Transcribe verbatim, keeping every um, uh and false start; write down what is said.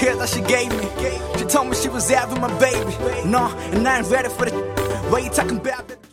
kiss that she gave me. She told me she was having my baby. No, and I ain't ready for the. What you talking about?